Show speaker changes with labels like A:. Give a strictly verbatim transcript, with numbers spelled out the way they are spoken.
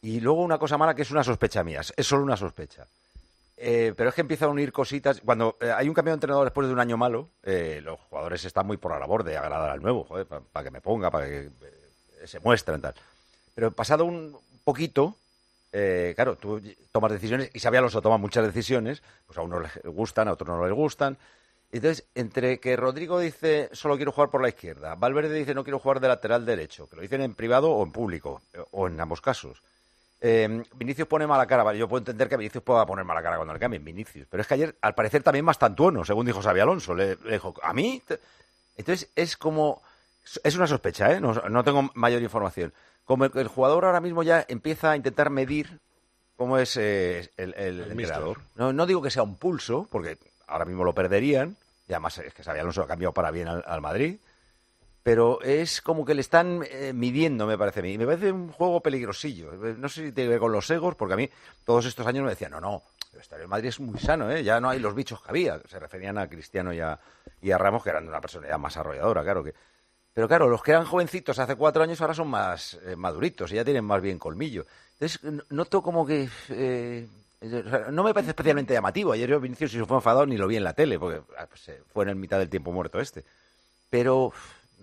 A: Y luego una cosa mala que es una sospecha mía, es solo una sospecha. Eh, pero es que empieza a unir cositas. Cuando eh, hay un cambio de entrenador después de un año malo, eh, los jugadores están muy por la labor de agradar al nuevo, para pa que me ponga, para que eh, se muestren, tal. Pero pasado un poquito, eh, claro, tú tomas decisiones y Xabi Alonso toma muchas decisiones, pues a unos les gustan, a otros no les gustan. Entonces, entre que Rodrigo dice solo quiero jugar por la izquierda, Valverde dice no quiero jugar de lateral derecho, que lo dicen en privado o en público, o en ambos casos. Eh, Vinicius pone mala cara, vale, yo puedo entender que Vinicius pueda poner mala cara cuando le cambien, Vinicius, pero es que ayer al parecer también más tantuono, según dijo Xabi Alonso, le, le dijo, ¿a mí? Entonces es como, es una sospecha, ¿eh? No, no tengo mayor información, como el, el jugador ahora mismo ya empieza a intentar medir cómo es eh, el, el, el entrenador. No, no digo que sea un pulso, porque ahora mismo lo perderían, y además es que Xabi Alonso ha cambiado para bien al, al Madrid, pero es como que le están eh, midiendo, me parece a mí. Y me parece un juego peligrosillo. No sé si tiene que ver con los egos, porque a mí todos estos años me decían, no, no, el el Madrid es muy sano, ¿eh? Ya no hay los bichos que había. Se referían a Cristiano y a, y a Ramos, que eran de una personalidad más arrolladora, claro que. Pero claro, los que eran jovencitos hace cuatro años ahora son más eh, maduritos y ya tienen más bien colmillo. Entonces, noto como que... Eh, no me parece especialmente llamativo. Ayer yo, Vinicius, si se fue enfadado, ni lo vi en la tele, porque pues, fue en el mitad del tiempo muerto este. Pero